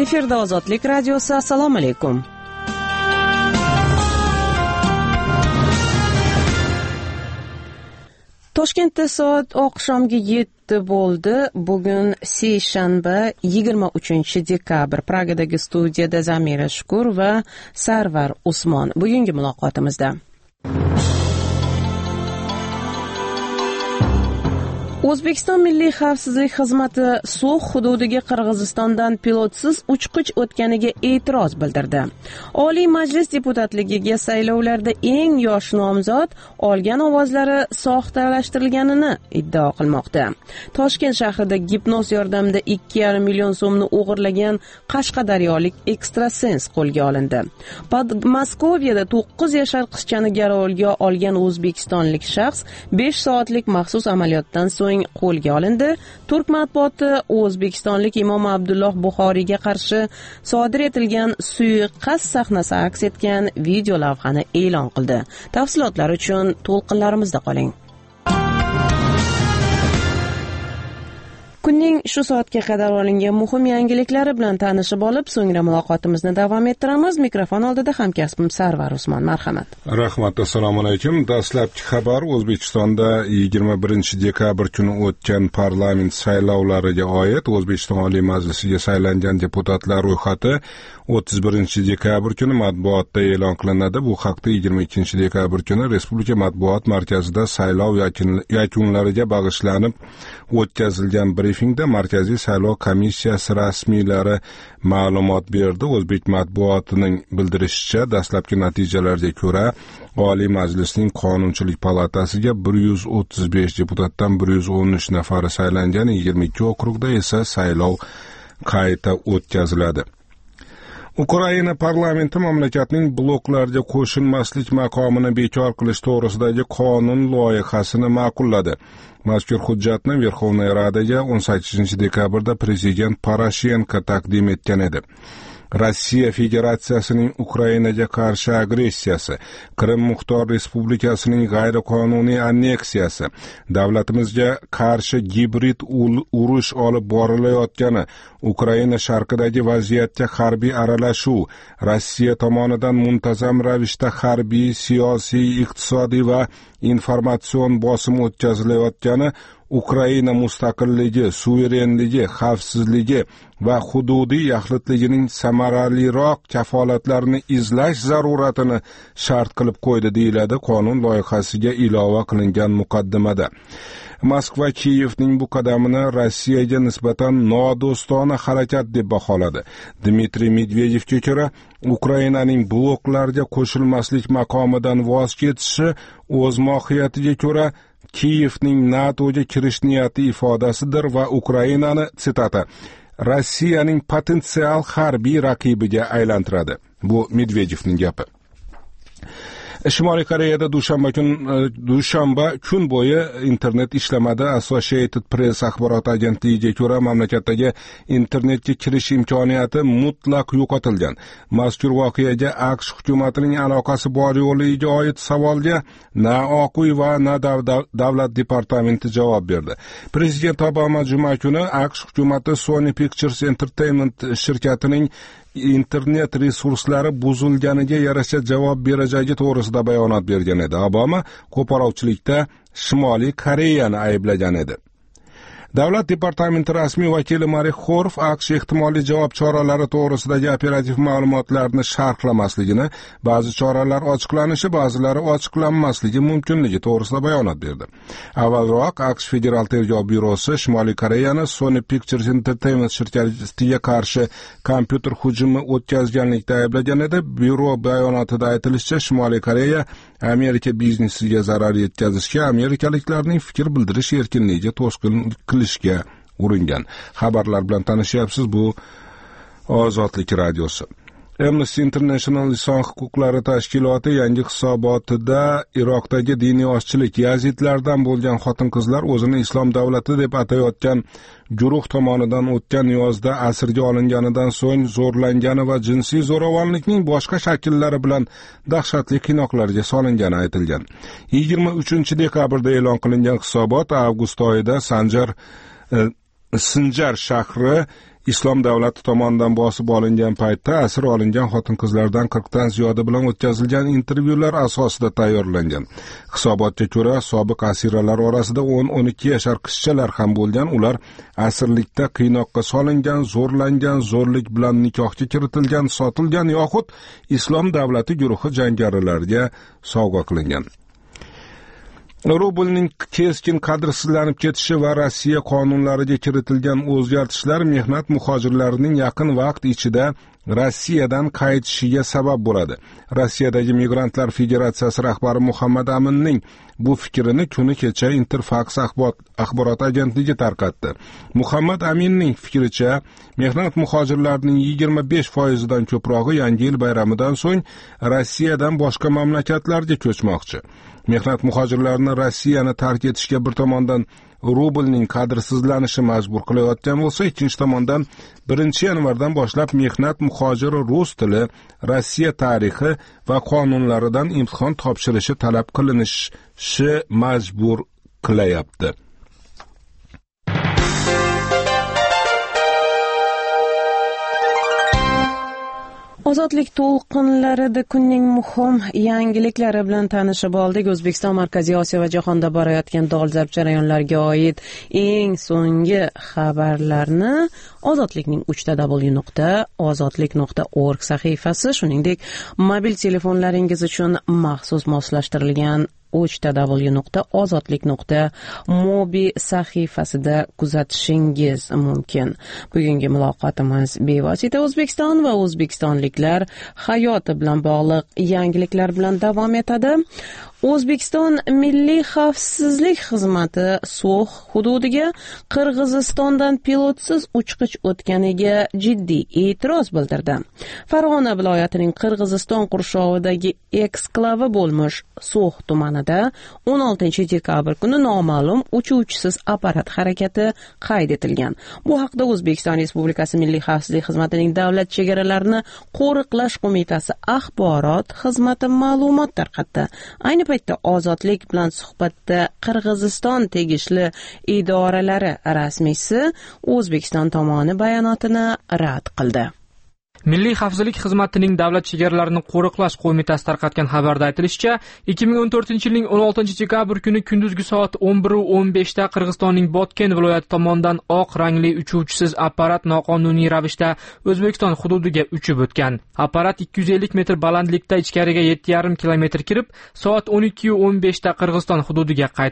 Efirda Ozodlik radiosi. Assalomu alaykum. Toshkentda soat oqshomgi 7 bo'ldi. Bugun seshanba 23-dekabr. Pragadagi studiyada Zamira Shukur va Sarvar Usmon. Bugungi muloqotimizda O'zbekiston Milliy xavfsizlik xizmati So'x hududiga Qirg'izistondan pilotsiz uchqich o'tganiga e'tiroz bildirdi. Oliy Majlis deputatligiga saylovlarda eng yosh nomzod olgan ovozlari soxtalashtirilganini iddao qilmoqda. Toshkent shahrida gipnoz yordamida 2,5 million so'mni o'g'irlagan qashqadaryolik ekstrasens qo'lga olindi. Moskvada 9 yashar qizchani garovga olgan o'zbekistonlik shaxs 5 soatlik maxsus amaliyotdan so'ng qo'lga olindi. Turk matbuoti o'zbekistonlik Imom Abdulloh Buxoriyga qarshi sodir etilgan suiqasd sahnasi aks etgan video lavhani e'lon qildi. Tafsilotlar uchun to'lqinlarimizda qoling. Kunning shu soatga qadar olingan muhim yangiliklari bilan tanishib olib, so'ngra muloqotimizni davom ettiramiz. Mikrofon oldida hamkasbim Sarvar Usmon. Marhamat. Rahmat, assalomu alaykum. Dastlabki xabar: O'zbekistonda 21-dekabr kuni o'tgan parlament saylovlariga oid O'zbekiston Oliy Majlisiga saylangan deputatlar ro'yxati 31-dekabr kuni matbuotda e'lon qilinadi. Bu haqda 22-dekabr kuni Respublika matbuot markazida saylov yakunlariga bag'ishlanib o'tkazilgan briefingda Markaziy saylov komissiyasi rasmiylari ma'lumot berdi. O'zbek matbuotining bildirishicha, dastlabki natijalarga ko'ra, Oliy Majlisning Qonunchilik palatasiga 135 deputatdan 113 nafari saylangan, 22 okrugda esa saylov qayta o'tkaziladi. Ukraina parlamenti mamlakatning bloklarga qo'shilmaslik maqomini bekor qilish to'g'risidagi qonun loyihasini ma'qulladi. Mazkur hujjatni Verxovnaya Radaga 18-dekabrda prezident Poroshenko taqdim etgan edi. Rossiya Federatsiyasining Ukrainaga qarshi agressiyasi, Qrim Muxtor Respublikasining g'ayriqonuniy anneksiyasi, davlatimizga qarshi gibrid urush olib borilayotgani, Ukraina sharqidagi vaziyatga harbiy aralashuv, Rossiya tomonidan muntazam ravishda harbiy, siyosiy, iqtisodiy va informatsion bosim o'tkazilayotgani, Ukraina mustaqilligi, suverenligi, xavfsizligi va hududiy yaxlitligining samaraliroq kafolatlarini izlash zaruratini shart qilib qo'ydi, deyiladi qonun loyihasiga ilova qilingan muqaddimada. Moskva Kiyevning bu qadamini Rossiyaga nisbatan nodo'stona harakat deb baholadi. Dmitriy Medvedevga ko'ra, Ukrainaning bloklarga qo'shilmaslik maqomidan voz kechishi o'z mohiyatiga ko'ra Kiyevning NATOga kirish niyati ifodasidir va Ukrainani, sitata, Rossiyaning potensial harbiy raqibiga aylantiradi. Bu Medvedevning gapi. Shimoliy Koreyada dushanba kun bo'yi internet ishlamadi. Associated Press axborot agentligiga ko'ra, mamlakatdagi internetga kirish imkoniyati mutlaq yo'qotilgan. Mazkur voqeaga AQSh hukumatining aloqasi bor yo'liga oid savolga na Oq uy va na davlat departamenti javob berdi. Prezident Obama juma kuni AQSh hukumati Sony Pictures Entertainment shirkatining internet resurslari buzilganiga yarasha javob berajagi to'g'risida bayonot bergan edi. Obama qo'polchilikda Shimoliy Koreyani ayblagan edi. Davlat departamenti rasmiy vakili Marek Xorov AQSh ehtimoliy javob choralari to'g'risidagi operativ ma'lumotlarni sharhlamasligini, ba'zi choralar ochiqlanishi, ba'zilari ochiqlanmasligi mumkinligi to'g'risida bayonot berdi. Avvalroq AQSh Federal tergov byurosi Shimoliy Koreyani Sony Pictures Entertainment shirkatiga qarshi kompyuter hujumi o'tkazganlikda ayblagan edi. Byuro bayonotida aytilishicha, Shimoliy Koreya Amerika biznesiga zarar yetkazishga, amerikaliklarning fikr bildirish erkinligiga to'sqin qilishga uringan. Xabarlar bilan tanishyapsiz. Bu Ozodlik radiosi. Amnesty International inson huquqlari tashkiloti yangi hisobotida Iroqdagi diniy ozchilik, yazidlardan bo'lgan xotin-qizlar o'zini islom davlati deb atayotgan guruh tomonidan o'tgan yozda asirga olinganidan so'ng zo'rlangani va jinsiy zo'ravonlikning boshqa shakllari bilan dahshatli qiynoqlarga solingani aytilgan. 23-dekabrda e'lon qilingan hisobot avgust oyida Sinjar shahri Islom davlati tomonidan bosib olingan paytda asir olingan xotin-qizlardan 40 dan ziyodi bilan o'tkazilgan intervyular asosida tayyorlangan. Hisobotga ko'ra, sobiq asiralar orasida 10-12 yashar qizchalar ham bo'lgan. Ular asirlikda qiynoqqa solingan, zo'rlangan, zo'rlik bilan nikohga kiritilgan, sotilgan yoxud Islom davlati guruhi jangarilariga sovg'a qilingan. Rublning keskin qadrsizlanib ketishi va Rossiya qonunlariga kiritilgan o'zgartishlar mehnat muhojirlarining yaqin vaqt ichida Rossiyadan qaytishiga sabab bo'ladi. Rossiyadagi Migrantlar Federatsiyasi rahbari Muhammad Aminning bu fikrini kuni kecha Interfax axborot agentligi tarqatdi. Muhammad Aminning fikricha, mehnat muhojirlarining 25% dan ko'prog'i Yangi yil bayramidan so'ng Rossiyadan boshqa mamlakatlarga ko'chmoqchi. Mehnat muhojirlarini Rossiyani tark etishga bir tomondan rublning qadrsizlanishi majbur qilayotgan bo'lsa, ikkinchi tomondan 1-yanvardan boshlab mehnat muhojiri rus tili, Rossiya tarixi va qonunlaridan imtihon topshirishi talab qilinishi majbur qilayapti. Ozodlik to'lqinlarida kunning muhim yangiliklari bilan tanishib oldik. O'zbekiston Markaziy Osiyo va jahonda borayotgan dolzarb jarayonlarga oid eng so'nggi xabarlarni Ozodlikning www.ozodlik.org sahifasi, shuningdek mobil telefonlaringiz uchun maxsus moslashtirilgan www.ozodlik.mobi sahifasida kuzatishingiz mumkin. Bugungi muloqotimiz bevosita O'zbekiston va o'zbekistonliklar hayoti bilan bog'liq yangiliklar bilan davom etadi. O'zbekiston Milliy xavfsizlik xizmati So'x hududiga Qirg'izistondan pilotsiz uchqich o'tganiga jiddiy e'tiroz bildirdi. Farg'ona viloyatining Qirg'iziston qurshovidagi eksklavi bo'lmish So'x tumanida 16-dekabr kuni noma'lum uchuvchisiz apparat harakati qayd etilgan. Bu haqda O'zbekiston Respublikasi Milliy xavfsizlik xizmatining Davlat chegaralarini qo'riqlash qo'mitasi axborot xizmati ma'lumot tarqatdi. Ayni paytda Ozodlik bilan suhbatda Qirg'iziston tegishli idoralari rasmiysi O'zbekiston tomoni bayonotini rad qildi. Milliy xavfsizlik xizmatining Davlat chegaralarini qo'riqlash qo'mitasi tarqatgan xabarda aytilishicha, 2014-yilning 16-dekabr kuni kunduzgi soat 11:15 da Qirg'izistonning Botken viloyati tomonidan oq rangli uchuvchisiz apparat noqonuniy ravishda O'zbekiston hududiga uchib o'tgan. Apparat 250 metr balandlikda ichkariga 7,5 kilometr kirib, soat 12:15 da Qirg'iziston hududiga